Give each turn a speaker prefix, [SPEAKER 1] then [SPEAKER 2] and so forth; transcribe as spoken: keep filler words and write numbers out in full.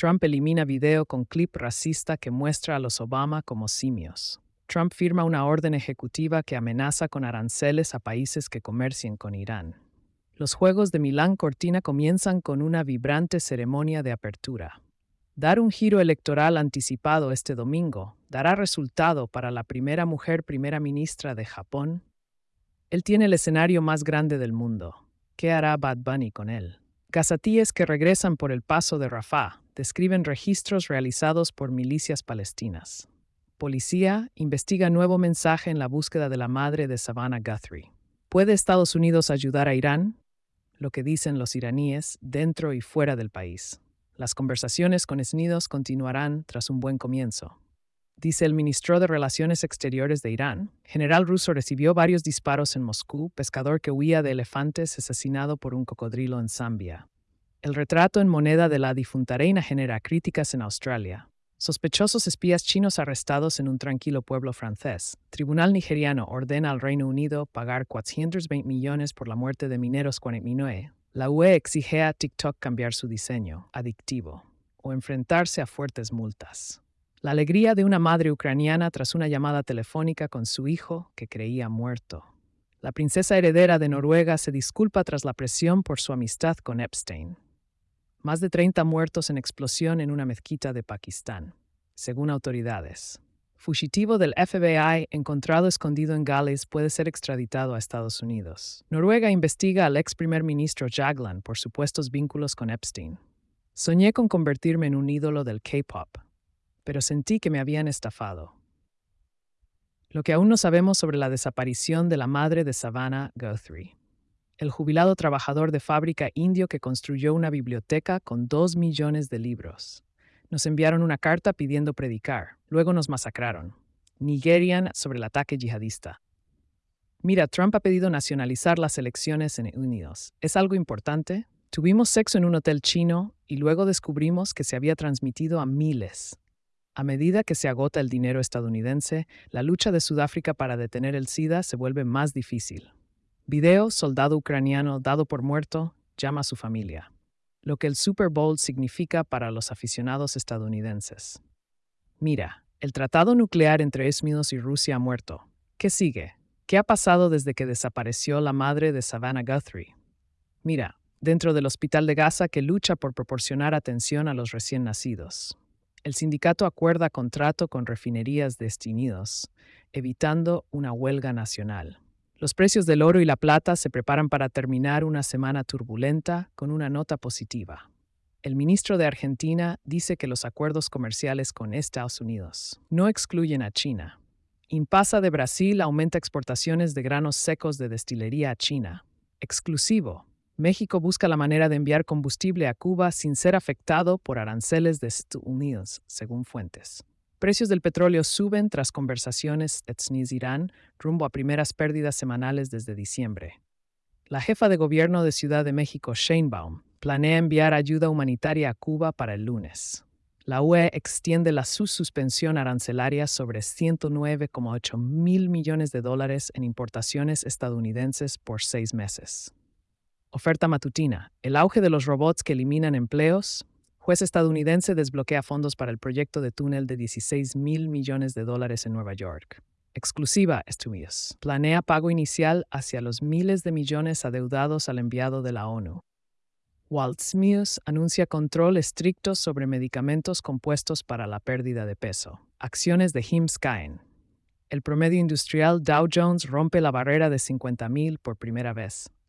[SPEAKER 1] Trump elimina video con clip racista que muestra a los Obama como simios. Trump firma una orden ejecutiva que amenaza con aranceles a países que comercien con Irán. Los Juegos de Milán Cortina comienzan con una vibrante ceremonia de apertura. Dar un giro electoral anticipado este domingo dará resultado para la primera mujer primera ministra de Japón. Él tiene el escenario más grande del mundo. ¿Qué hará Bad Bunny con él? Gazatíes que regresan por el paso de Rafah describen registros realizados por milicias palestinas. Policía investiga nuevo mensaje en la búsqueda de la madre de Savannah Guthrie. ¿Puede Estados Unidos ayudar a Irán? Lo que dicen los iraníes dentro y fuera del país. Las conversaciones con Estados Unidos continuarán tras un buen comienzo. Dice el ministro de Relaciones Exteriores de Irán. General ruso recibió varios disparos en Moscú, pescador que huía de elefantes asesinado por un cocodrilo en Zambia. El retrato en moneda de la difunta reina genera críticas en Australia. Sospechosos espías chinos arrestados en un tranquilo pueblo francés. Tribunal nigeriano ordena al Reino Unido pagar cuatrocientos veinte millones por la muerte de mineros cuarenta y nueve. La U E exige a TikTok cambiar su diseño adictivo o enfrentarse a fuertes multas. La alegría de una madre ucraniana tras una llamada telefónica con su hijo que creía muerto. La princesa heredera de Noruega se disculpa tras la presión por su amistad con Epstein. Más de treinta muertos en explosión en una mezquita de Pakistán, según autoridades. Fugitivo del F B I encontrado escondido en Gales puede ser extraditado a Estados Unidos. Noruega investiga al ex primer ministro Jagland por supuestos vínculos con Epstein. Soñé con convertirme en un ídolo del K-pop, pero sentí que me habían estafado. Lo que aún no sabemos sobre la desaparición de la madre de Savannah Guthrie. El jubilado trabajador de fábrica indio que construyó una biblioteca con dos millones de libros. Nos enviaron una carta pidiendo predicar. Luego nos masacraron. Nigerian sobre el ataque yihadista. Mira, Trump ha pedido nacionalizar las elecciones en Estados Unidos. ¿Es algo importante? Tuvimos sexo en un hotel chino y luego descubrimos que se había transmitido a miles. A medida que se agota el dinero estadounidense, la lucha de Sudáfrica para detener el SIDA se vuelve más difícil. Video, soldado ucraniano dado por muerto, llama a su familia. Lo que el Super Bowl significa para los aficionados estadounidenses. Mira, el tratado nuclear entre Estados Unidos y Rusia ha muerto. ¿Qué sigue? ¿Qué ha pasado desde que desapareció la madre de Savannah Guthrie? Mira, dentro del hospital de Gaza que lucha por proporcionar atención a los recién nacidos. El sindicato acuerda contrato con refinerías de Estados Unidos, evitando una huelga nacional. Los precios del oro y la plata se preparan para terminar una semana turbulenta con una nota positiva. El ministro de Argentina dice que los acuerdos comerciales con Estados Unidos no excluyen a China. Impasa de Brasil aumenta exportaciones de granos secos de destilería a China. Exclusivo. México busca la manera de enviar combustible a Cuba sin ser afectado por aranceles de Estados Unidos, según fuentes. Precios del petróleo suben tras conversaciones Estados Unidos-Irán rumbo a primeras pérdidas semanales desde diciembre. La jefa de gobierno de Ciudad de México, Sheinbaum, planea enviar ayuda humanitaria a Cuba para el lunes. La U E extiende la suspensión arancelaria sobre ciento nueve coma ocho mil millones de dólares en importaciones estadounidenses por seis meses. Oferta matutina. El auge de los robots que eliminan empleos. Juez estadounidense desbloquea fondos para el proyecto de túnel de dieciséis mil millones de dólares en Nueva York. Exclusiva Estados Unidos. Planea pago inicial hacia los miles de millones adeudados al enviado de la ONU. Walt Disney anuncia control estricto sobre medicamentos compuestos para la pérdida de peso. Acciones de I M S S caen. El promedio industrial Dow Jones rompe la barrera de cincuenta mil por primera vez.